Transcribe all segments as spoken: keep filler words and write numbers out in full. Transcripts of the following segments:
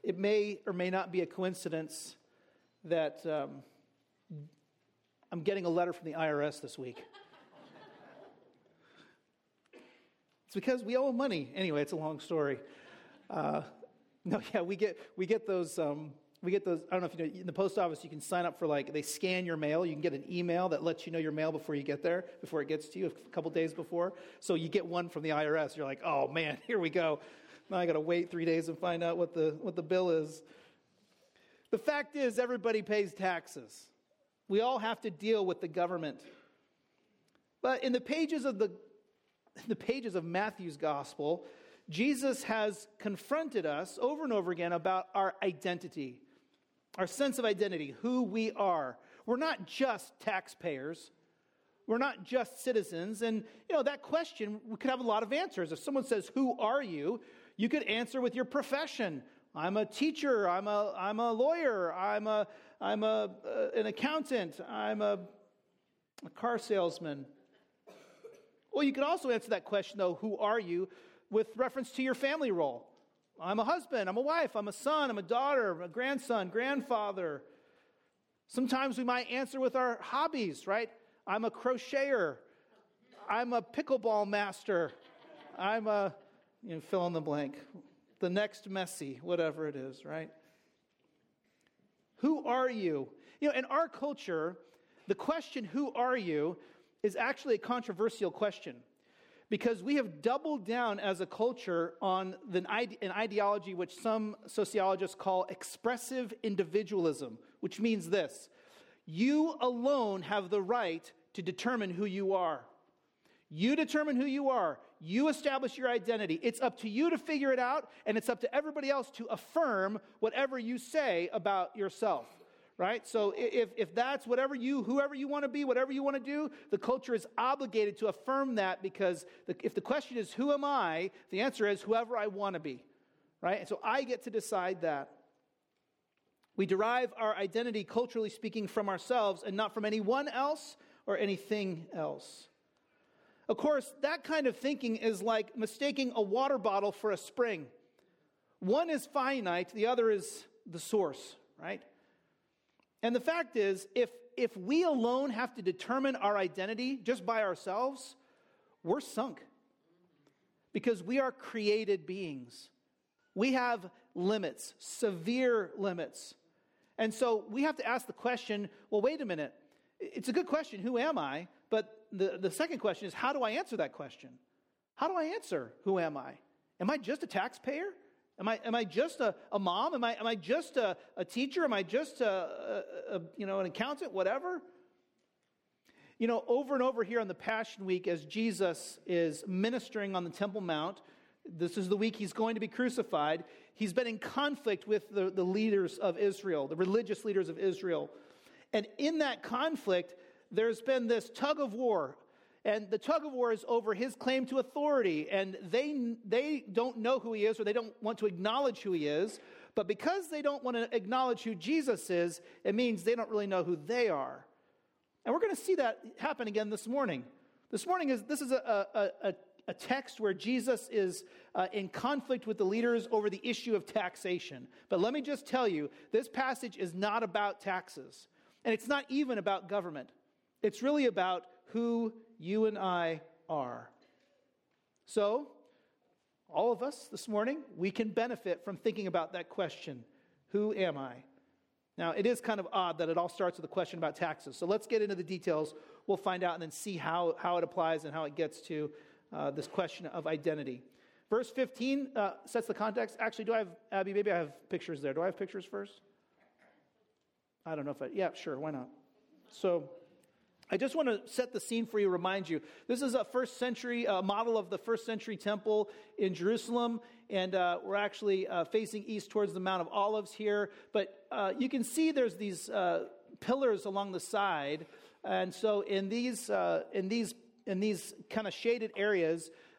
it may or may not be a coincidence that um, I'm getting a letter from the I R S this week. It's because we owe money. Anyway, it's a long story. Uh, no, yeah, we get we get those um, we get those. I don't know if you know. In the post office, you can sign up for like they scan your mail. You can get an email that lets you know your mail before you get there, before it gets to you a couple days before. So you get one from the I R S. You're like, oh man, here we go. Now I got to wait three days and find out what the what the bill is. The fact is, everybody pays taxes. We all have to deal with the government. But in the pages of the in the pages of Matthew's gospel, Jesus has confronted us over and over again about our identity, our sense of identity, who we are. We're not just taxpayers. We're not just citizens. And, you know, that question, we could have a lot of answers. If someone says, who are you? You could answer with your profession. I'm a teacher. I'm a I'm a lawyer. I'm a I'm a uh, an accountant. I'm a, a car salesman. Well, you could also answer that question, though, who are you, with reference to your family role. I'm a husband. I'm a wife. I'm a son. I'm a daughter. I'm a grandson, grandfather. Sometimes we might answer with our hobbies, right? I'm a crocheter. I'm a pickleball master. I'm a, you know, fill in the blank. The next Messi, whatever it is, right? Who are you? You know, in our culture, the question, who are you, is actually a controversial question because we have doubled down as a culture on the, an ideology which some sociologists call expressive individualism, which means this: you alone have the right to determine who you are. You determine who you are. You establish your identity. It's up to you to figure it out, and it's up to everybody else to affirm whatever you say about yourself, right? So if, if that's whatever you, whoever you want to be, whatever you want to do, the culture is obligated to affirm that because the, if the question is, who am I? The answer is whoever I want to be, right? And so I get to decide that. We derive our identity, culturally speaking, from ourselves and not from anyone else or anything else. Of course, that kind of thinking is like mistaking a water bottle for a spring. One is finite, the other is the source, right? And the fact is, if if we alone have to determine our identity just by ourselves, we're sunk. Because we are created beings. We have limits, severe limits. And so we have to ask the question, well, wait a minute. It's a good question, who am I? But the, the second question is, how do I answer that question? How do I answer, who am I? Am I just a taxpayer? Am I am I just a, a mom? Am I am I just a, a teacher? Am I just a, a, a you know an accountant? Whatever. You know, over and over here on the Passion Week, as Jesus is ministering on the Temple Mount, this is the week he's going to be crucified. He's been in conflict with the, the leaders of Israel, the religious leaders of Israel. And in that conflict, there's been this tug of war. And the tug of war is over his claim to authority. And they they don't know who he is, or they don't want to acknowledge who he is. But because they don't want to acknowledge who Jesus is, it means they don't really know who they are. And we're going to see that happen again this morning. This morning, is this is a, a, a, a text where Jesus is uh, in conflict with the leaders over the issue of taxation. But let me just tell you, this passage is not about taxes. And it's not even about government. It's really about who you and I are. So, all of us this morning, we can benefit from thinking about that question. Who am I? Now, it is kind of odd that it all starts with a question about taxes. So let's get into the details. We'll find out and then see how, how it applies and how it gets to uh, this question of identity. Verse fifteen uh, sets the context. Actually, do I have, Abby, maybe I have pictures there. Do I have pictures first? I don't know if I, yeah, sure, why not? So, I just want to set the scene for you, remind you. This is a first century uh, model of the first century temple in Jerusalem, and uh, we're actually uh, facing east towards the Mount of Olives here. But uh, you can see there's these uh, pillars along the side, and so in these uh, in these in these kind of shaded areas,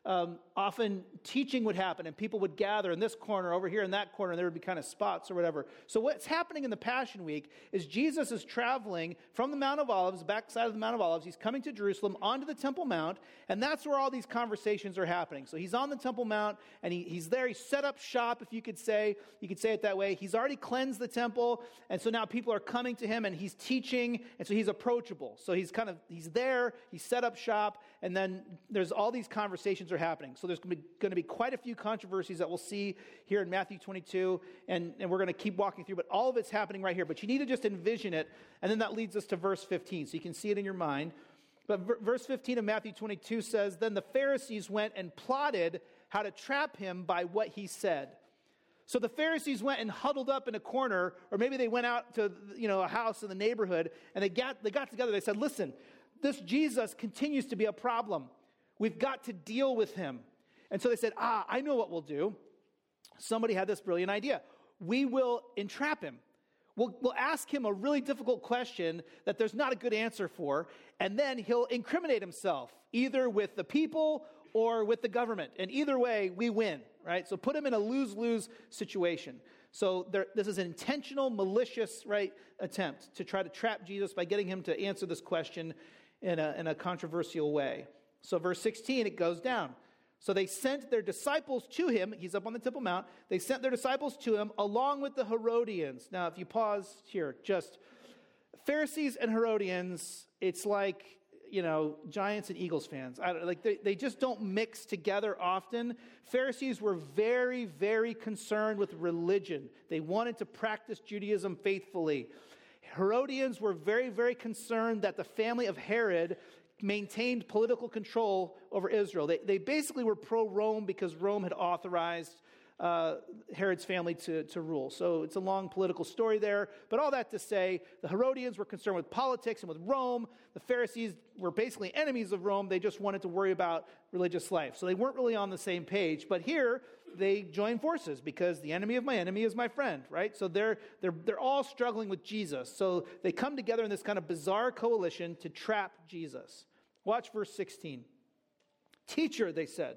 um, often teaching would happen, and people would gather in this corner, over here in that corner, and there would be kind of spots or whatever. So what's happening in the Passion Week is Jesus is traveling from the Mount of Olives, backside of the Mount of Olives. He's coming to Jerusalem onto the Temple Mount, and that's where all these conversations are happening. So he's on the Temple Mount, and he, he's there. He's set up shop, if you could say. You could say it that way. He's already cleansed the temple, and so now people are coming to him, and he's teaching, and so he's approachable. So he's kind of, he's there, he's set up shop, and then there's all these conversations are happening. So there's going to be, going to be quite a few controversies that we'll see here in Matthew twenty-two, and, and we're going to keep walking through, but all of it's happening right here. But you need to just envision it, and then that leads us to verse fifteen, so you can see it in your mind. But v- verse fifteen of Matthew twenty-two says, "Then the Pharisees went and plotted how to trap him by what he said." So the Pharisees went and huddled up in a corner, or maybe they went out to, you know, a house in the neighborhood, and they got they got together. They said, "Listen, this Jesus continues to be a problem. We've got to deal with him." And so they said, ah, I know what we'll do. Somebody had this brilliant idea. We will entrap him. We'll, we'll ask him a really difficult question that there's not a good answer for, and then he'll incriminate himself, either with the people or with the government. And either way, we win, right? So put him in a lose-lose situation. So there, this is an intentional, malicious, right, attempt to try to trap Jesus by getting him to answer this question in a, in a controversial way. So verse sixteen, it goes down. So they sent their disciples to him. He's up on the Temple Mount. They sent their disciples to him along with the Herodians. Now, if you pause here, just Pharisees and Herodians, it's like, you know, Giants and Eagles fans. I don't, like they, they just don't mix together often. Pharisees were very, very concerned with religion. They wanted to practice Judaism faithfully. Herodians were very, very concerned that the family of Herod maintained political control over Israel. They, they basically were pro-Rome because Rome had authorized uh, Herod's family to, to rule. So it's a long political story there. But all that to say, the Herodians were concerned with politics and with Rome. The Pharisees were basically enemies of Rome. They just wanted to worry about religious life. So they weren't really on the same page. But here, they join forces because the enemy of my enemy is my friend, right? So they're, they're, they're all struggling with Jesus. So they come together in this kind of bizarre coalition to trap Jesus. Watch verse sixteen. "Teacher," they said,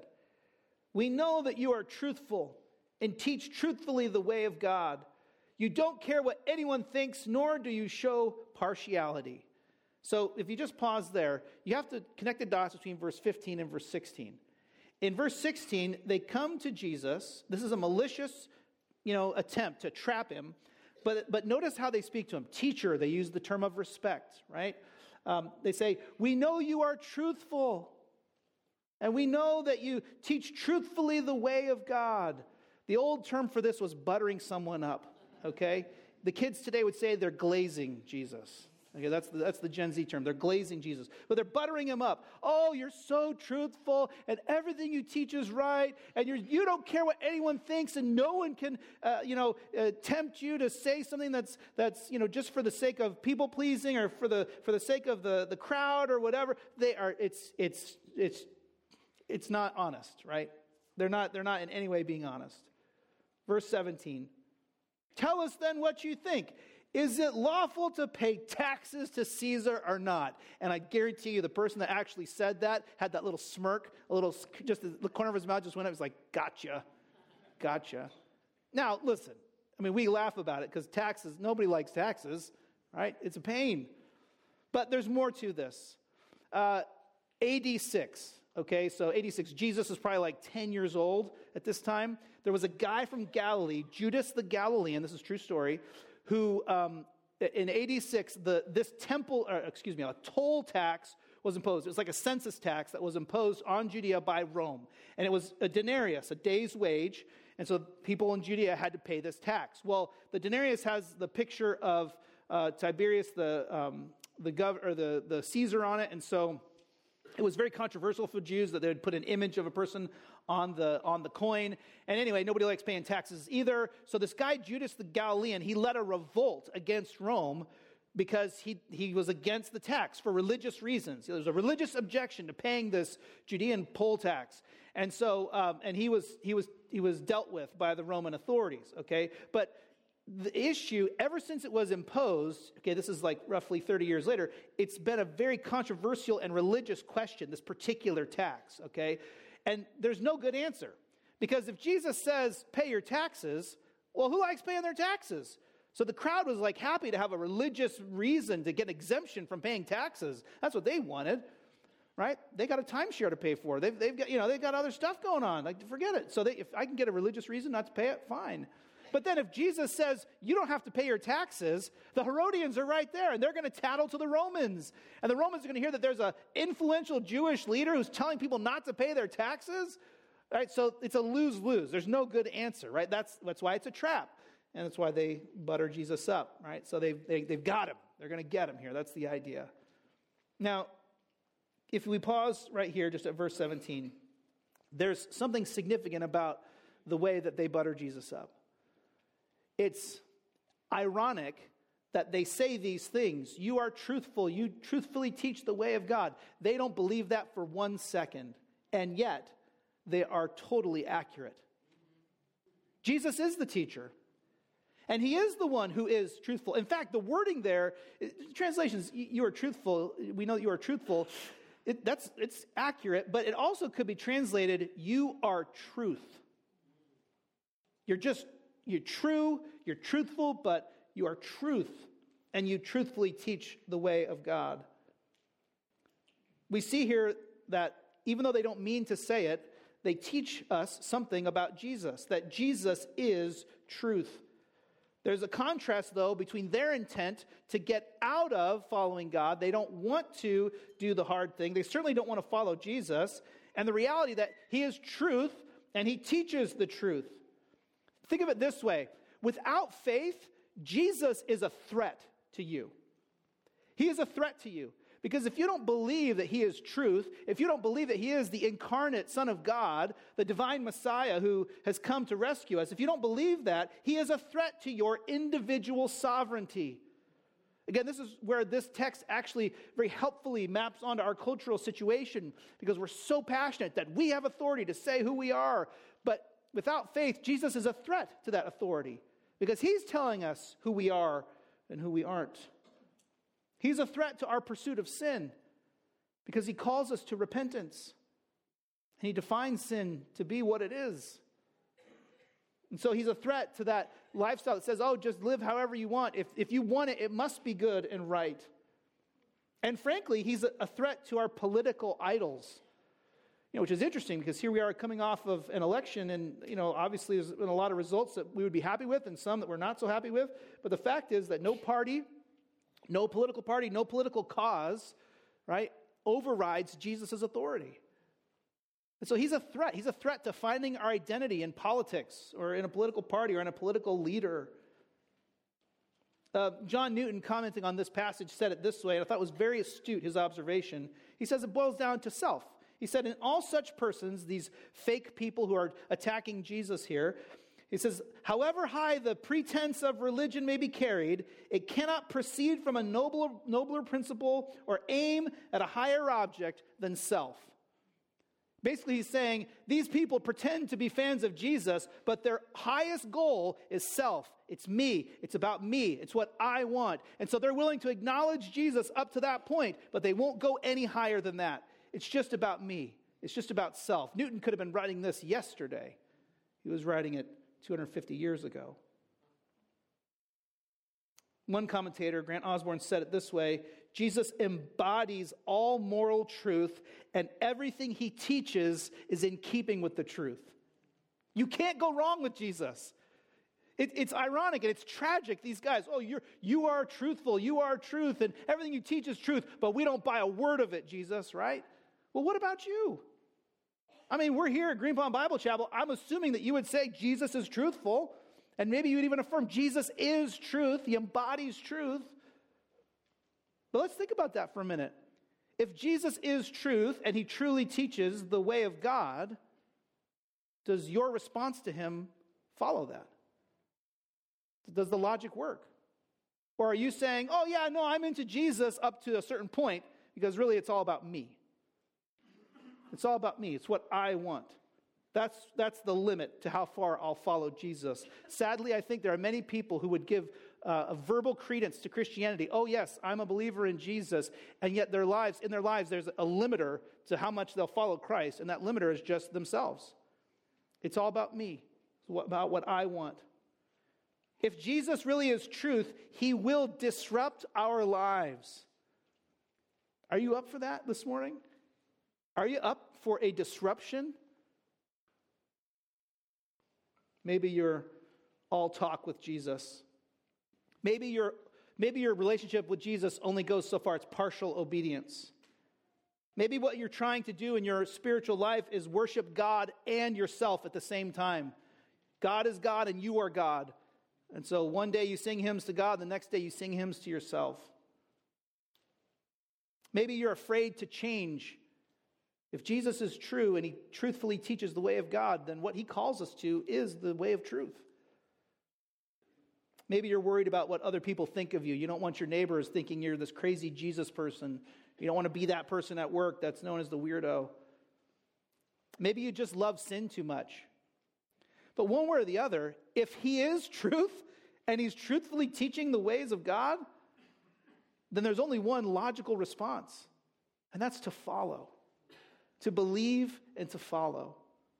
"we know that you are truthful and teach truthfully the way of God. You don't care what anyone thinks, nor do you show partiality." So if you just pause there, you have to connect the dots between verse fifteen and verse sixteen. In verse sixteen, they come to Jesus. This is a malicious, you know, attempt to trap him. But, but notice how they speak to him. Teacher, they use the term of respect, right? Um, they say, "We know you are truthful, and we know that you teach truthfully the way of God." The old term for this was buttering someone up, okay? The kids today would say they're glazing Jesus. Okay, that's the, that's the Gen Z term. They're glazing Jesus. But they're buttering him up. "Oh, you're so truthful, and everything you teach is right, and you're, you don't care what anyone thinks, and no one can, uh, you know, uh, tempt you to say something that's, that's, you know, just for the sake of people-pleasing or for the for the sake of the, the crowd or whatever." They are, it's, it's, it's, it's not honest, right? They're not, they're not in any way being honest. Verse seventeen, "Tell us then what you think. Is it lawful to pay taxes to Caesar or not?" And I guarantee you the person that actually said that had that little smirk, a little, just the corner of his mouth just went up. It was like, gotcha, gotcha. Now, listen, I mean, we laugh about it because taxes, nobody likes taxes, right? It's a pain. But there's more to this. Uh, A D six, okay, so A D six, Jesus is probably like ten years old at this time. There was a guy from Galilee, Judas the Galilean, this is a true story, who um, in A D six, the, this temple, or excuse me, a toll tax was imposed. It was like a census tax that was imposed on Judea by Rome. And it was a denarius, a day's wage. And so people in Judea had to pay this tax. Well, the denarius has the picture of uh, Tiberius, the um, the, gov- or the the Caesar on it. And so it was very controversial for Jews that they would put an image of a person on the on the coin. And anyway, nobody likes paying taxes either. So this guy, Judas the Galilean, he led a revolt against Rome because he, he was against the tax for religious reasons. There was a religious objection to paying this Judean poll tax. And so, um, and he was he was he was dealt with by the Roman authorities, okay? But the issue, ever since it was imposed, okay, this is like roughly thirty years later, it's been a very controversial and religious question, this particular tax, okay? And there's no good answer. Because if Jesus says, pay your taxes, well, who likes paying their taxes? So the crowd was like happy to have a religious reason to get exemption from paying taxes. That's what they wanted, right? They got a timeshare to pay for. They've, they've got, you know, they've got other stuff going on. Like, forget it. So they, if I can get a religious reason not to pay it, fine. But then if Jesus says, you don't have to pay your taxes, the Herodians are right there, and they're going to tattle to the Romans. And the Romans are going to hear that there's an influential Jewish leader who's telling people not to pay their taxes. Right? So it's a lose-lose. There's no good answer, right? That's, that's why it's a trap. And that's why they butter Jesus up, right? So they've, they, they've got him. They're going to get him here. That's the idea. Now, if we pause right here just at verse seventeen, there's something significant about the way that they butter Jesus up. It's ironic that they say these things. You are truthful. You truthfully teach the way of God. They don't believe that for one second. And yet, they are totally accurate. Jesus is the teacher. And he is the one who is truthful. In fact, the wording there, translations, you are truthful. We know that you are truthful. It, that's, it's accurate, but it also could be translated, you are truth. You're just, you're true, you're truthful, but you are truth. And you truthfully teach the way of God. We see here that even though they don't mean to say it, they teach us something about Jesus, that Jesus is truth. There's a contrast, though, between their intent to get out of following God. They don't want to do the hard thing. They certainly don't want to follow Jesus. And the reality that he is truth and he teaches the truth. Think of it this way. Without faith, Jesus is a threat to you. He is a threat to you. Because if you don't believe that he is truth, if you don't believe that he is the incarnate Son of God, the divine Messiah who has come to rescue us, if you don't believe that, he is a threat to your individual sovereignty. Again, this is where this text actually very helpfully maps onto our cultural situation, because we're so passionate that we have authority to say who we are. But without faith, Jesus is a threat to that authority, because he's telling us who we are and who we aren't. He's a threat to our pursuit of sin because he calls us to repentance. And he defines sin to be what it is. And so he's a threat to that lifestyle that says, oh, just live however you want. If, if you want it, it must be good and right. And frankly, he's a, a threat to our political idols. You know, which is interesting because here we are coming off of an election, and, you know, obviously there's been a lot of results that we would be happy with and some that we're not so happy with. But the fact is that no party, no political party, no political cause, right, overrides Jesus' authority. And so he's a threat. He's a threat to finding our identity in politics or in a political party or in a political leader. Uh, John Newton, commenting on this passage, said it this way, and I thought it was very astute, his observation. He says it boils down to self. He said, in all such persons, these fake people who are attacking Jesus here, he says, however high the pretense of religion may be carried, it cannot proceed from a nobler, nobler principle or aim at a higher object than self. Basically, he's saying these people pretend to be fans of Jesus, but their highest goal is self. It's me. It's about me. It's what I want. And so they're willing to acknowledge Jesus up to that point, but they won't go any higher than that. It's just about me. It's just about self. Newton could have been writing this yesterday. He was writing it two hundred fifty years ago. One commentator, Grant Osborne, said it this way: Jesus embodies all moral truth, and everything he teaches is in keeping with the truth. You can't go wrong with Jesus. It, it's ironic and it's tragic. These guys, oh, you're, you are truthful, you are truth, and everything you teach is truth, but we don't buy a word of it, Jesus, right? Well, what about you? I mean, we're here at Green Pond Bible Chapel. I'm assuming that you would say Jesus is truthful, and maybe you would even affirm Jesus is truth. He embodies truth. But let's think about that for a minute. If Jesus is truth and he truly teaches the way of God, does your response to him follow that? Does the logic work? Or are you saying, oh yeah, no, I'm into Jesus up to a certain point, because really it's all about me. It's all about me. It's what I want. That's, that's the limit to how far I'll follow Jesus. Sadly, I think there are many people who would give uh, a verbal credence to Christianity. Oh, yes, I'm a believer in Jesus. And yet their lives, in their lives, there's a limiter to how much they'll follow Christ. And that limiter is just themselves. It's all about me. It's about what I want. If Jesus really is truth, he will disrupt our lives. Are you up for that this morning? Are you up for a disruption? Maybe you're all talk with Jesus. Maybe your maybe your relationship with Jesus only goes so far. It's partial obedience. Maybe what you're trying to do in your spiritual life is worship God and yourself at the same time. God is God and you are God. And so one day you sing hymns to God, the next day you sing hymns to yourself. Maybe you're afraid to change. If Jesus is true and he truthfully teaches the way of God, then what he calls us to is the way of truth. Maybe you're worried about what other people think of you. You don't want your neighbors thinking you're this crazy Jesus person. You don't want to be that person at work that's known as the weirdo. Maybe you just love sin too much. But one way or the other, if he is truth and he's truthfully teaching the ways of God, then there's only one logical response, and that's to follow, to believe and to follow.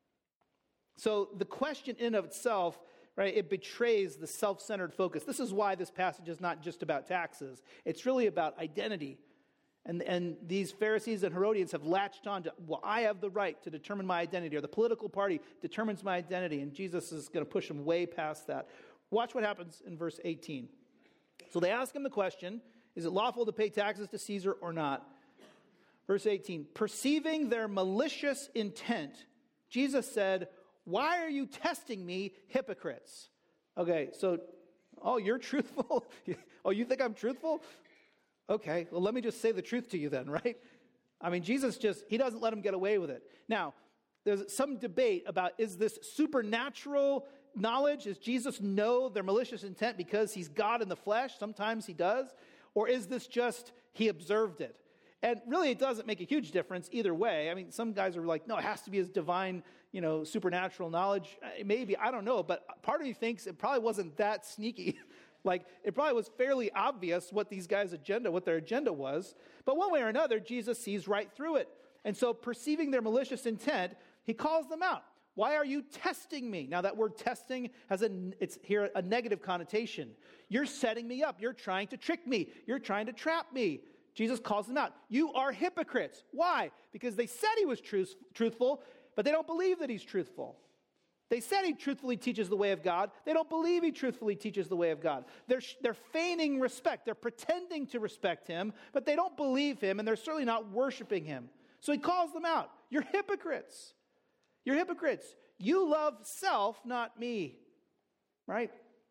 So the question in of itself, right, it betrays the self-centered focus. This is why this passage is not just about taxes. It's really about identity. And, and these Pharisees and Herodians have latched on to, well, I have the right to determine my identity, or the political party determines my identity, and Jesus is going to push them way past that. Watch what happens in verse eighteen. So they ask him the question, is it lawful to pay taxes to Caesar or not? Verse eighteen, perceiving their malicious intent, Jesus said, why are you testing me, hypocrites? Okay, so, oh, you're truthful? Oh, you think I'm truthful? Okay, well, let me just say the truth to you then, right? I mean, Jesus just, he doesn't let them get away with it. Now, there's some debate about, is this supernatural knowledge? Does Jesus know their malicious intent because he's God in the flesh? Sometimes he does. Or is this just, he observed it? And really, it doesn't make a huge difference either way. I mean, some guys are like, no, it has to be his divine, you know, supernatural knowledge. Maybe, I don't know. But part of me thinks it probably wasn't that sneaky. Like, it probably was fairly obvious what these guys' agenda, what their agenda was. But one way or another, Jesus sees right through it. And so, perceiving their malicious intent, he calls them out. Why are you testing me? Now, that word testing has a, it's here a negative connotation. You're setting me up. You're trying to trick me. You're trying to trap me. Jesus calls them out. You are hypocrites. Why? Because they said he was truth, truthful, but they don't believe that he's truthful. They said he truthfully teaches the way of God. They don't believe he truthfully teaches the way of God. They're, they're feigning respect. They're pretending to respect him, but they don't believe him, and they're certainly not worshiping him. So he calls them out. You're hypocrites. You're hypocrites. You love self, not me. Right?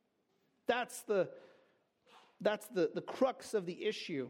That's the, that's the, the crux of the issue.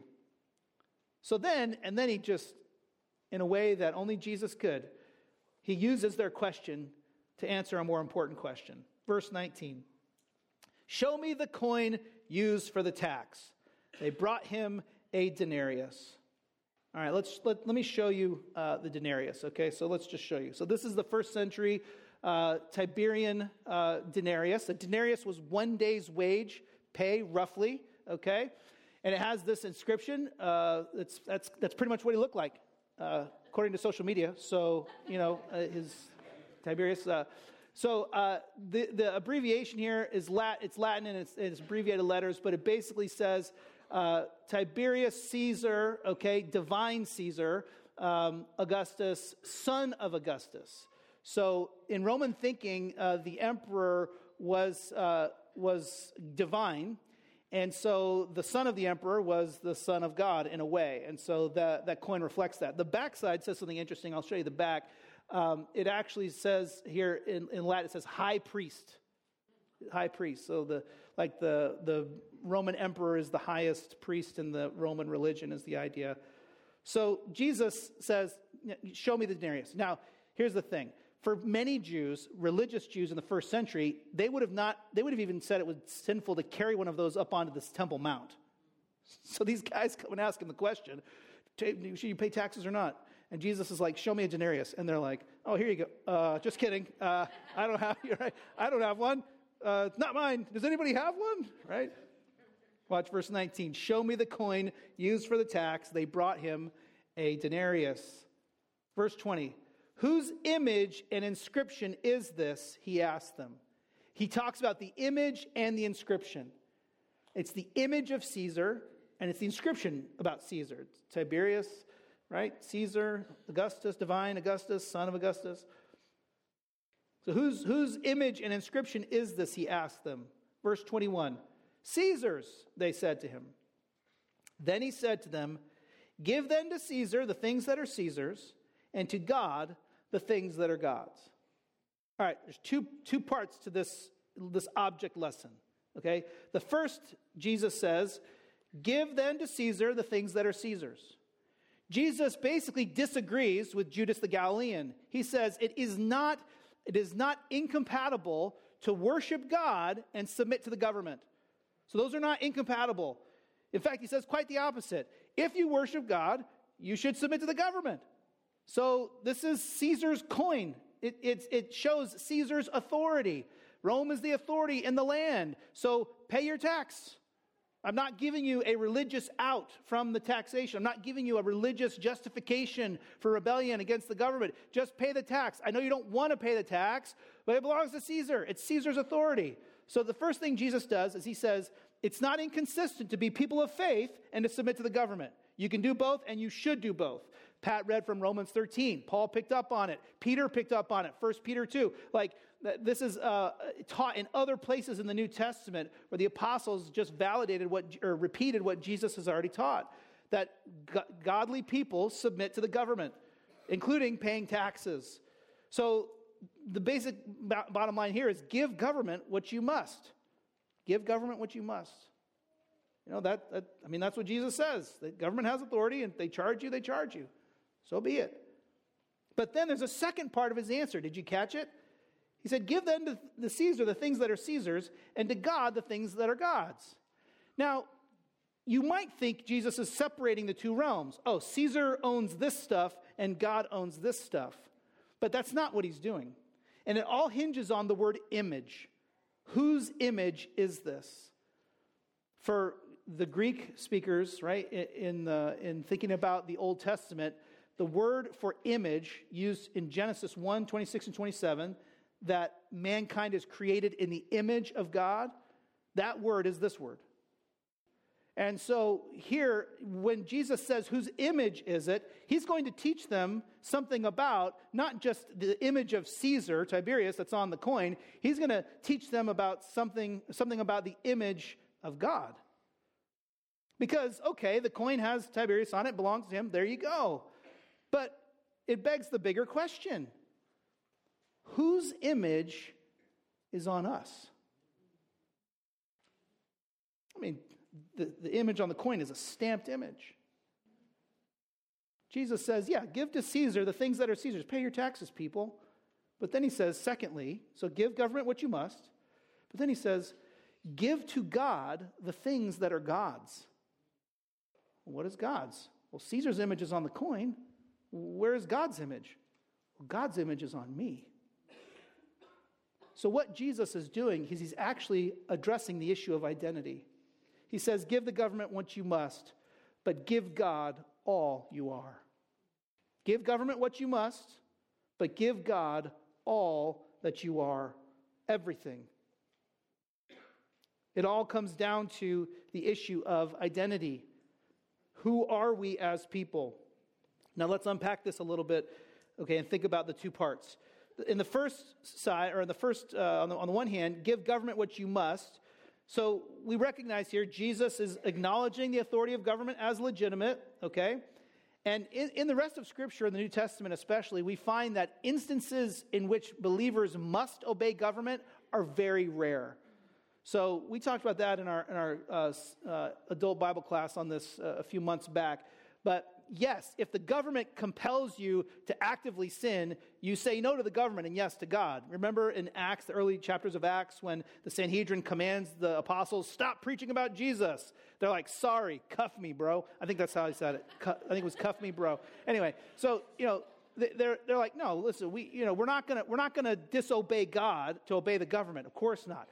So then, and then he just, in a way that only Jesus could, he uses their question to answer a more important question. Verse nineteen. Show me the coin used for the tax. They brought him a denarius. All right, let's let, let me show you uh, the denarius, okay? So let's just show you. So this is the first century uh, Tiberian uh, denarius. A denarius was one day's wage pay, roughly, okay? And it has this inscription. Uh, that's, that's, that's pretty much what he looked like, uh, according to social media. So, you know, uh, his Tiberius. Uh, so uh, the, the abbreviation here is Lat, it's Latin and it's, it's abbreviated letters, but it basically says uh, Tiberius Caesar, okay, divine Caesar, um, Augustus, son of Augustus. So in Roman thinking, uh, the emperor was uh, was divine. And so the son of the emperor was the son of God in a way. And so that, that coin reflects that. The backside says something interesting. I'll show you the back. Um, it actually says here in, in Latin, it says high priest. High priest. So the like the, the Roman emperor is the highest priest in the Roman religion is the idea. So Jesus says, show me the denarius. Now, here's the thing. For many Jews, religious Jews in the first century, they would have not, they would have even said it was sinful to carry one of those up onto this Temple Mount. So these guys come and ask him the question, should you pay taxes or not? And Jesus is like, show me a denarius. And they're like, oh, here you go. Uh, just kidding. Uh, I don't have, you're right. I don't have one. Uh, it's not mine. Does anybody have one? Right? Watch verse nineteen. Show me the coin used for the tax. They brought him a denarius. Verse twenty. Whose image and inscription is this? He asked them. He talks about the image and the inscription. It's the image of Caesar, and it's the inscription about Caesar. It's Tiberius, right? Caesar, Augustus, divine Augustus, son of Augustus. So whose, whose image and inscription is this, he asked them. Verse twenty-one. Caesar's, they said to him. Then he said to them, give then to Caesar the things that are Caesar's, and to God the things that are God's. All right, there's two, two parts to this, this object lesson, okay? The first, Jesus says, give then to Caesar the things that are Caesar's. Jesus basically disagrees with Judas the Galilean. He says it is not, it is not incompatible to worship God and submit to the government. So those are not incompatible. In fact, he says quite the opposite. If you worship God, you should submit to the government. So this is Caesar's coin. It, it, it shows Caesar's authority. Rome is the authority in the land. So pay your tax. I'm not giving you a religious out from the taxation. I'm not giving you a religious justification for rebellion against the government. Just pay the tax. I know you don't want to pay the tax, but it belongs to Caesar. It's Caesar's authority. So the first thing Jesus does is he says, it's not inconsistent to be people of faith and to submit to the government. You can do both, and you should do both. Pat read from Romans thirteen. Paul picked up on it. Peter picked up on it. First Peter two. Like, this is uh, taught in other places in the New Testament where the apostles just validated what, or repeated what Jesus has already taught. That go- godly people submit to the government, including paying taxes. So the basic b- bottom line here is give government what you must. Give government what you must. You know, that, that I mean, that's what Jesus says. The government has authority, and they charge you, they charge you. So be it. But then there's a second part of his answer. Did you catch it? He said, give then to the Caesar the things that are Caesar's, and to God the things that are God's. Now, you might think Jesus is separating the two realms. Oh, Caesar owns this stuff, and God owns this stuff. But that's not what he's doing. And it all hinges on the word image. Whose image is this? For the Greek speakers, right, in, the, in thinking about the Old Testament, the word for image used in Genesis one, twenty-six and twenty-seven, that mankind is created in the image of God, that word is this word. And so here, when Jesus says, whose image is it, he's going to teach them something about not just the image of Caesar, Tiberius, that's on the coin. He's going to teach them about something, something about the image of God. Because, okay, the coin has Tiberius on it, belongs to him, there you go. But it begs the bigger question. Whose image is on us? I mean, the, the image on the coin is a stamped image. Jesus says, yeah, give to Caesar the things that are Caesar's. Pay your taxes, people. But then he says, secondly, so give government what you must. But then he says, give to God the things that are God's. Well, what is God's? Well, Caesar's image is on the coin. Where is God's image? Well, God's image is on me. So what Jesus is doing is he's actually addressing the issue of identity. He says, give the government what you must, but give God all you are. Give government what you must, but give God all that you are, everything. It all comes down to the issue of identity. Who are we as people? Now let's unpack this a little bit, okay, and think about the two parts. In the first side, or in the first, uh, on, the, on the one hand, give government what you must. So we recognize here Jesus is acknowledging the authority of government as legitimate, okay? And in, in the rest of Scripture, in the New Testament especially, we find that instances in which believers must obey government are very rare. So we talked about that in our, in our uh, uh, adult Bible class on this uh, a few months back. But yes, if the government compels you to actively sin, you say no to the government and yes to God. Remember in Acts, the early chapters of Acts, when the Sanhedrin commands the apostles, stop preaching about Jesus. They're like, sorry, cuff me, bro. I think that's how he said it. I think it was cuff me, bro. Anyway, so, you know, they're they're like, no, listen, we, you know, we're not gonna we're not gonna disobey God to obey the government. Of course not.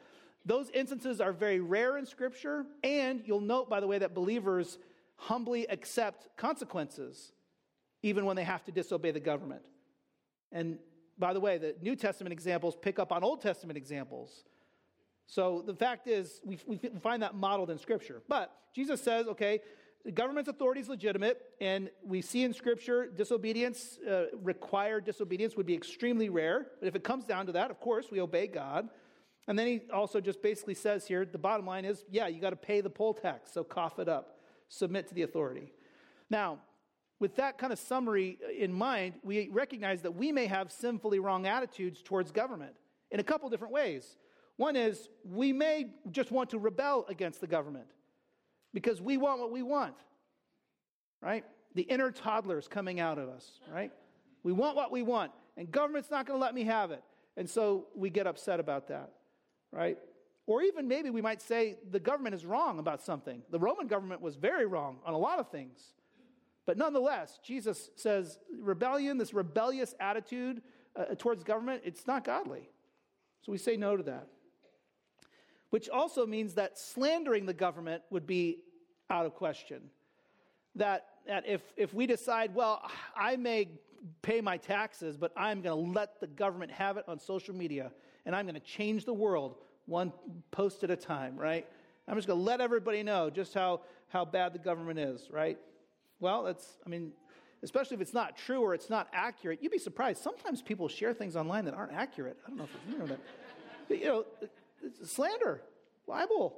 Those instances are very rare in Scripture, and you'll note, by the way, that believers humbly accept consequences, even when they have to disobey the government. And by the way, the New Testament examples pick up on Old Testament examples. So the fact is, we, we find that modeled in Scripture. But Jesus says, okay, the government's authority is legitimate, and we see in Scripture disobedience, uh, required disobedience would be extremely rare. But if it comes down to that, of course, we obey God. And then he also just basically says here, the bottom line is, yeah, you got to pay the poll tax, so cough it up. Submit to the authority. Now, with that kind of summary in mind, we recognize that we may have sinfully wrong attitudes towards government in a couple different ways. One is, we may just want to rebel against the government because we want what we want, right? The inner toddler's coming out of us, right? We want what we want, and government's not going to let me have it. And so we get upset about that, right? Or even maybe we might say the government is wrong about something. The Roman government was very wrong on a lot of things. But nonetheless, Jesus says rebellion, this rebellious attitude uh, towards government, it's not godly. So we say no to that. Which also means that slandering the government would be out of question. That, that if, if we decide, well, I may pay my taxes, but I'm going to let the government have it on social media, and I'm going to change the world one post at a time, right? I'm just going to let everybody know just how, how bad the government is, right? Well, that's, I mean, especially if it's not true or it's not accurate, you'd be surprised. Sometimes people share things online that aren't accurate. I don't know if you know that. But, you know, it's slander, libel.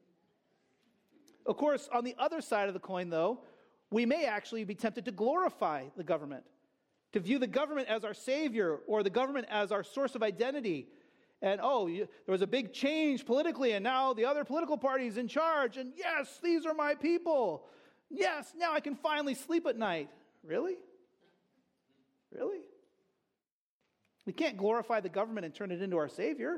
Of course, on the other side of the coin, though, we may actually be tempted to glorify the government, to view the government as our savior or the government as our source of identity. And, oh, you, there was a big change politically, and now the other political party is in charge, and yes, these are my people. Yes, now I can finally sleep at night. Really? Really? We can't glorify the government and turn it into our savior.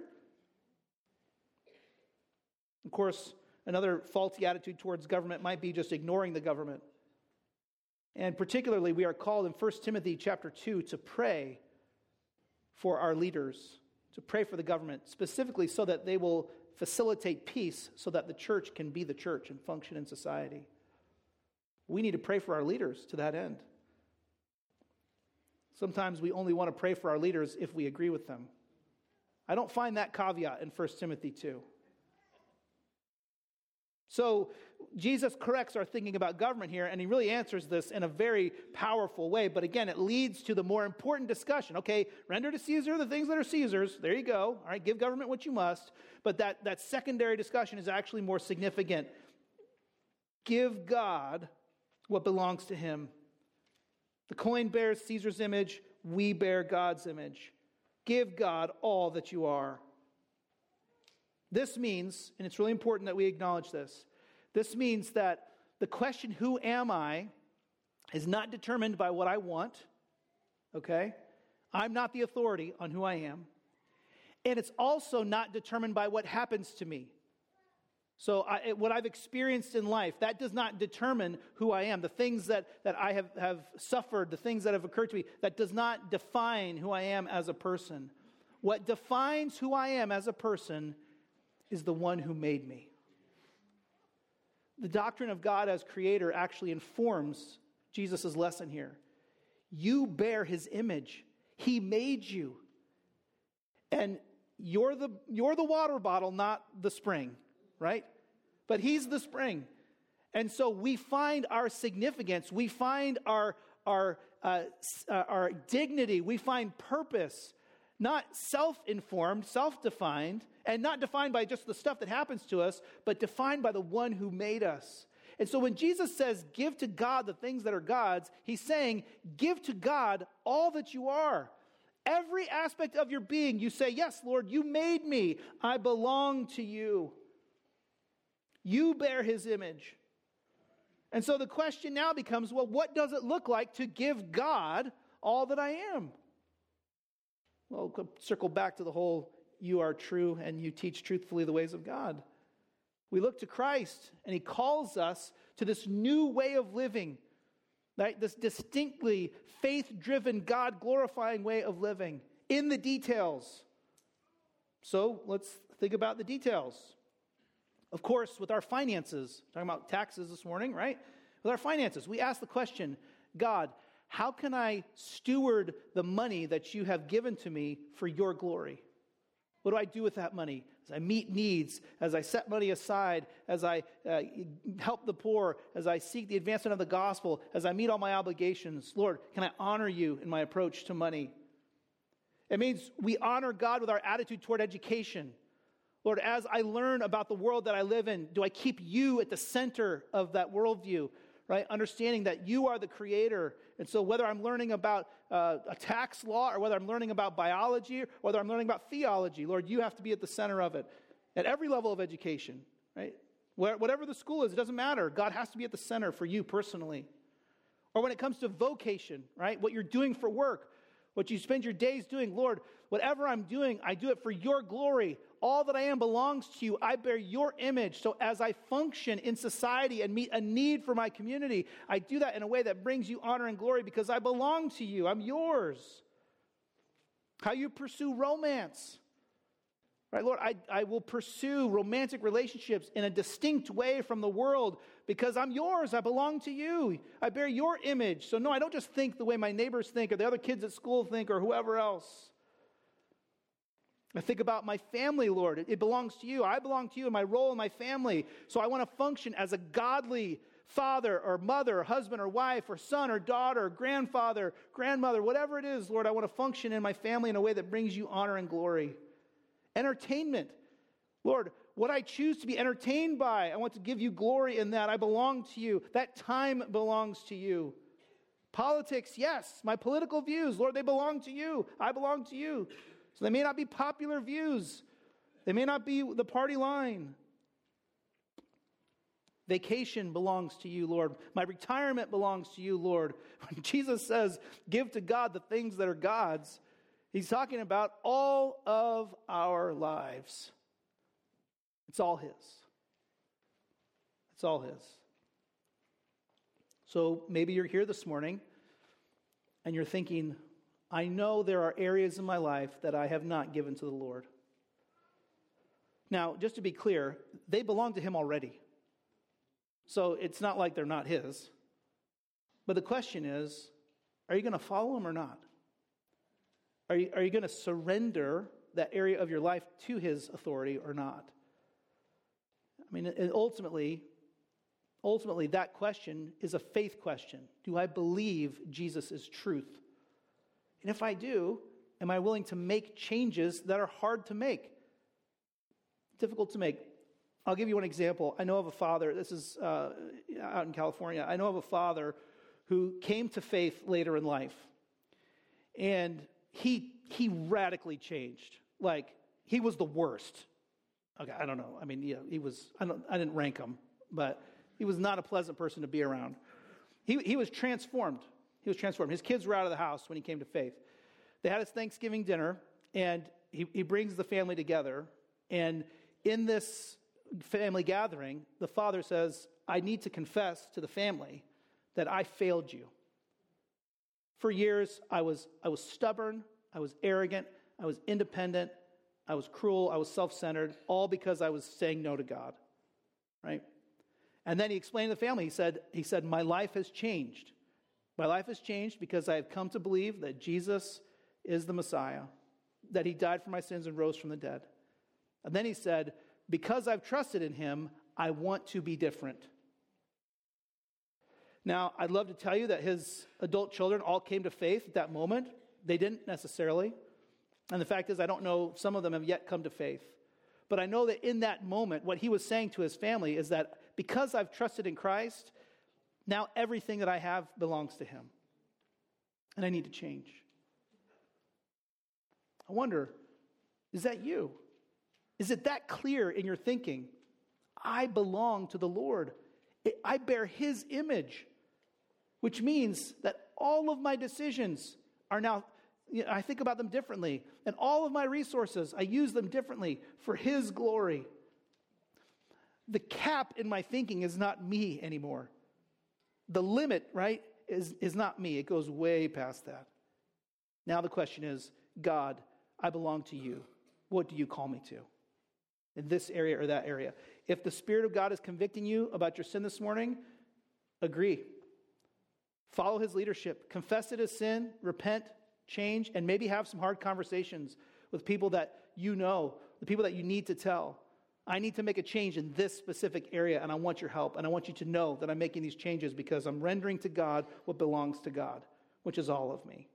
Of course, another faulty attitude towards government might be just ignoring the government. And particularly, we are called in First Timothy chapter two to pray for our leaders, to pray for the government, specifically so that they will facilitate peace so that the church can be the church and function in society. We need to pray for our leaders to that end. Sometimes we only want to pray for our leaders if we agree with them. I don't find that caveat in First Timothy two. So Jesus corrects our thinking about government here, and he really answers this in a very powerful way. But again, it leads to the more important discussion. Okay, render to Caesar the things that are Caesar's. There you go. All right, give government what you must. But that, that secondary discussion is actually more significant. Give God what belongs to him. The coin bears Caesar's image. We bear God's image. Give God all that you are. This means, and it's really important that we acknowledge this, this means that the question, who am I, is not determined by what I want, okay? I'm not the authority on who I am. And it's also not determined by what happens to me. So I, what I've experienced in life, that does not determine who I am. The things that, that I have, have suffered, the things that have occurred to me, that does not define who I am as a person. What defines who I am as a person is the one who made me. The doctrine of God as creator actually informs Jesus' lesson here. You bear his image. He made you. And you're the, you're the water bottle, not the spring, right? But he's the spring. And so we find our significance. We find our, our, uh, uh, our dignity. We find purpose, not self-informed, self-defined, and not defined by just the stuff that happens to us, but defined by the one who made us. And so when Jesus says, give to God the things that are God's, he's saying, give to God all that you are. Every aspect of your being, you say, yes, Lord, you made me. I belong to you. You bear his image. And so the question now becomes, well, what does it look like to give God all that I am? Well, we'll circle back to the whole, you are true and you teach truthfully the ways of God. We look to Christ and he calls us to this new way of living, right? This distinctly faith-driven, God-glorifying way of living in the details. So let's think about the details. Of course, with our finances, talking about taxes this morning, right? With our finances, we ask the question, God, how can I steward the money that you have given to me for your glory? What do I do with that money? As I meet needs, as I set money aside, as I uh, help the poor, as I seek the advancement of the gospel, as I meet all my obligations, Lord, can I honor you in my approach to money? It means we honor God with our attitude toward education. Lord, as I learn about the world that I live in, do I keep you at the center of that worldview, right? Understanding that you are the creator. And so whether I'm learning about uh, a tax law or whether I'm learning about biology or whether I'm learning about theology, Lord, you have to be at the center of it at every level of education, right? Where, whatever the school is, it doesn't matter. God has to be at the center for you personally. Or when it comes to vocation, right? What you're doing for work, what you spend your days doing, Lord, whatever I'm doing, I do it for your glory. All that I am belongs to you. I bear your image. So as I function in society and meet a need for my community, I do that in a way that brings you honor and glory because I belong to you. I'm yours. How you pursue romance. Right, Lord, I, I will pursue romantic relationships in a distinct way from the world because I'm yours. I belong to you. I bear your image. So no, I don't just think the way my neighbors think or the other kids at school think or whoever else. I think about my family, Lord. It, it belongs to you. I belong to you in my role in my family. So I want to function as a godly father or mother, or husband or wife, or son or daughter, or grandfather, grandmother, whatever it is, Lord, I want to function in my family in a way that brings you honor and glory. Entertainment. Lord, what I choose to be entertained by, I want to give you glory in that. I belong to you. That time belongs to you. Politics, yes. My political views, Lord, they belong to you. I belong to you. So they may not be popular views. They may not be the party line. Vacation belongs to you, Lord. My retirement belongs to you, Lord. When Jesus says, give to God the things that are God's, he's talking about all of our lives. It's all his. It's all his. So maybe you're here this morning and you're thinking, I know there are areas in my life that I have not given to the Lord. Now, just to be clear, they belong to him already. So it's not like they're not his. But the question is, are you going to follow him or not? Are you, are you going to surrender that area of your life to his authority or not? I mean, and ultimately, ultimately, that question is a faith question. Do I believe Jesus is truth? And if I do, am I willing to make changes that are hard to make? Difficult to make. I'll give you one example. I know of a father, this is uh, out in California. I know of a father who came to faith later in life. And he he radically changed. Like, he was the worst. Okay, I don't know. I mean, yeah, he was, I don't I didn't rank him, but he was not a pleasant person to be around. He he was transformed. He was transformed. His kids were out of the house when he came to faith. They had his Thanksgiving dinner, and he, he brings the family together. And in this family gathering, the father says, I need to confess to the family that I failed you. For years, I was I was stubborn, I was arrogant, I was independent, I was cruel, I was self-centered, all because I was saying no to God. Right? And then he explained to the family, he said, he said, my life has changed. My life has changed because I have come to believe that Jesus is the Messiah, that he died for my sins and rose from the dead. And then he said, because I've trusted in him, I want to be different. Now, I'd love to tell you that his adult children all came to faith at that moment. They didn't necessarily. And the fact is, I don't know, some of them have yet come to faith. But I know that in that moment, what he was saying to his family is that because I've trusted in Christ, now everything that I have belongs to him. And I need to change. I wonder, is that you? Is it that clear in your thinking? I belong to the Lord. I bear his image, which means that all of my decisions are now, you know, I think about them differently. And all of my resources, I use them differently for his glory. The cap in my thinking is not me anymore. The limit, right, is, is not me. It goes way past that. Now the question is, God, I belong to you. What do you call me to? in this area or that area. If the Spirit of God is convicting you about your sin this morning, agree. Follow his leadership. Confess it as sin, repent, change, and maybe have some hard conversations with people that you know, the people that you need to tell. I need to make a change in this specific area, and I want your help. And I want you to know that I'm making these changes because I'm rendering to God what belongs to God, which is all of me.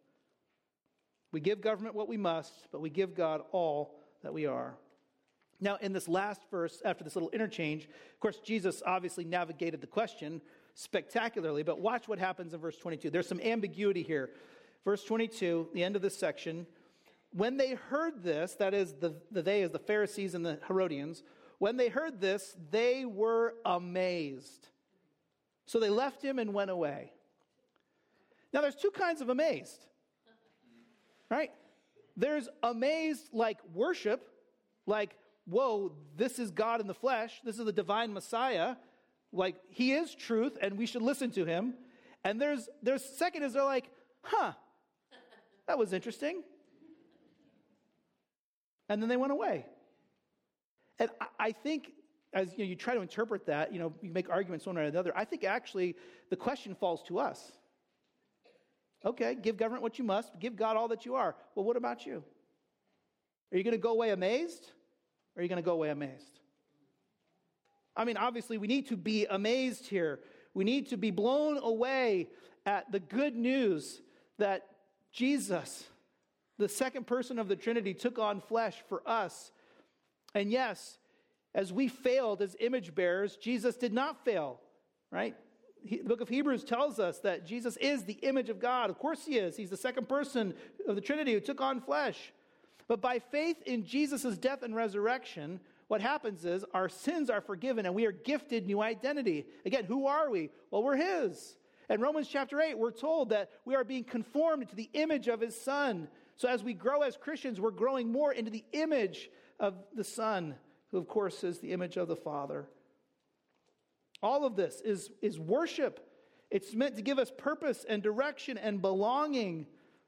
We give government what we must, but we give God all that we are. Now, in this last verse, after this little interchange, of course, Jesus obviously navigated the question spectacularly, but watch what happens in verse twenty-two. There's some ambiguity here. Verse twenty-two, the end of this section, when they heard this, that is, the, the they is the Pharisees and the Herodians, when they heard this, they were amazed. So they left him and went away. Now, there's two kinds of amazed, right? There's amazed like worship, like, whoa, this is God in the flesh. This is the divine Messiah. Like, he is truth, and we should listen to him. And there's, there's second is they're like, huh, that was interesting. And then they went away. And I, I think, as you know, you try to interpret that, you know, you make arguments one or another. I think actually the question falls to us. Okay, give government what you must. Give God all that you are. Well, what about you? Are you going to go away amazed? Or are you going to go away amazed? I mean, obviously, we need to be amazed here. We need to be blown away at the good news that Jesus, the second person of the Trinity, took on flesh for us. And yes, as we failed as image bearers, Jesus did not fail, right? He, the book of Hebrews tells us that Jesus is the image of God. Of course he is. He's the second person of the Trinity who took on flesh. But by faith in Jesus' death and resurrection, what happens is our sins are forgiven and we are gifted new identity. Again, who are we? Well, we're his. In Romans chapter eight, we're told that we are being conformed to the image of his Son. So as we grow as Christians, we're growing more into the image of the Son, who of course is the image of the Father. All of this is, is worship. It's meant to give us purpose and direction and belonging.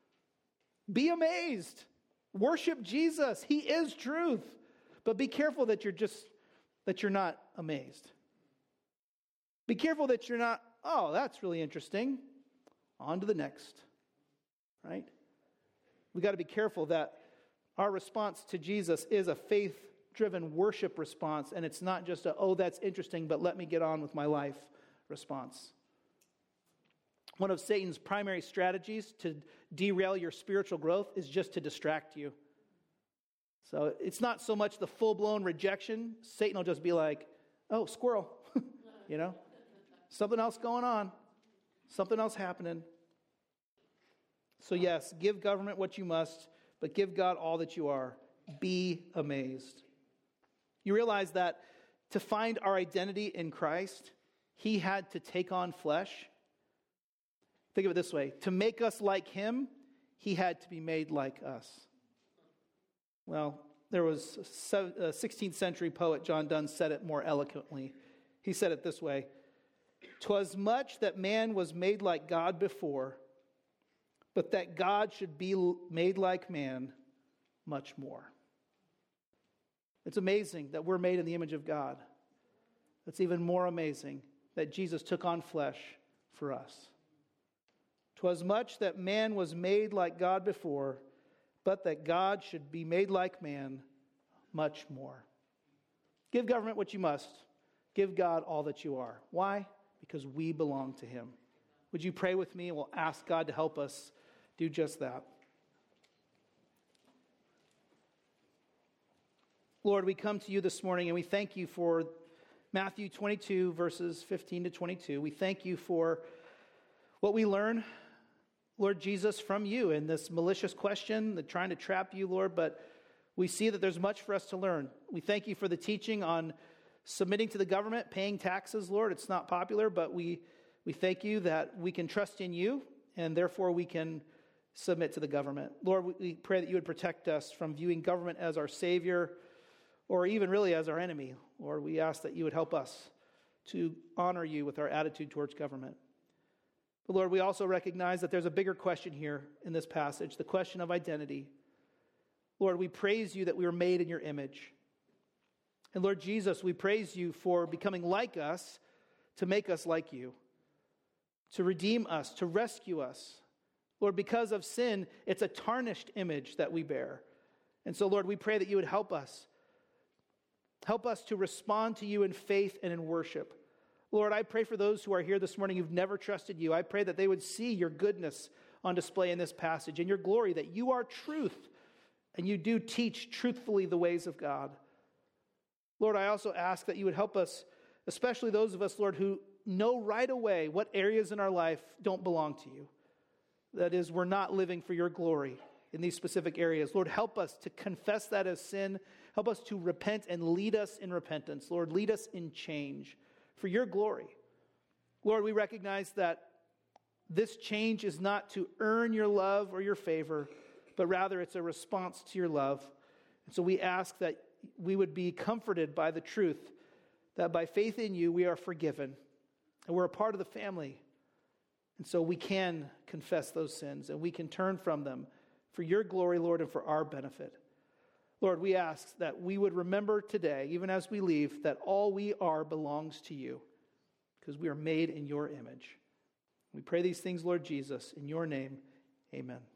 Be amazed. Worship Jesus. He is truth. But be careful that you're just, that you're not amazed. Be careful that you're not, oh, that's really interesting. On to the next. Right? We got to be careful that our response to Jesus is a faith-driven worship response, and it's not just a, oh, that's interesting, but let me get on with my life response. One of Satan's primary strategies to derail your spiritual growth is just to distract you. So it's not so much the full-blown rejection. Satan will just be like, oh, squirrel, you know, something else going on, something else happening. So yes, give government what you must, but give God all that you are. Be amazed. You realize that to find our identity in Christ, he had to take on flesh. Think of it this way. To make us like him, he had to be made like us. Well, there was a sixteenth century poet, John Donne, said it more eloquently. He said it this way. "'Twas much that man was made like God before, but that God should be made like man, much more." It's amazing that we're made in the image of God. It's even more amazing that Jesus took on flesh for us. "'Twas much that man was made like God before, but that God should be made like man, much more." Give government what you must. Give God all that you are. Why? Because we belong to him. Would you pray with me, and we'll ask God to help us do just that. Lord, we come to you this morning and we thank you for Matthew twenty-two, verses fifteen to twenty-two. We thank you for what we learn, Lord Jesus, from you in this malicious question, the trying to trap you, Lord, but we see that there's much for us to learn. We thank you for the teaching on submitting to the government, paying taxes, Lord. It's not popular, but we, we thank you that we can trust in you, and therefore we can submit to the government. Lord, we pray that you would protect us from viewing government as our savior or even really as our enemy. Lord, we ask that you would help us to honor you with our attitude towards government. But Lord, we also recognize that there's a bigger question here in this passage, the question of identity. Lord, we praise you that we were made in your image. And Lord Jesus, we praise you for becoming like us to make us like you, to redeem us, to rescue us. Lord, because of sin, it's a tarnished image that we bear. And so, Lord, we pray that you would help us. Help us to respond to you in faith and in worship. Lord, I pray for those who are here this morning who've never trusted you. I pray that they would see your goodness on display in this passage and your glory, that you are truth and you do teach truthfully the ways of God. Lord, I also ask that you would help us, especially those of us, Lord, who know right away what areas in our life don't belong to you. That is, we're not living for your glory in these specific areas. Lord, help us to confess that as sin. Help us to repent and lead us in repentance. Lord, lead us in change for your glory. Lord, we recognize that this change is not to earn your love or your favor, but rather it's a response to your love. And so we ask that we would be comforted by the truth that by faith in you, we are forgiven and we're a part of the family. And so we can confess those sins and we can turn from them for your glory, Lord, and for our benefit. Lord, we ask that we would remember today, even as we leave, that all we are belongs to you because we are made in your image. We pray these things, Lord Jesus, in your name, amen.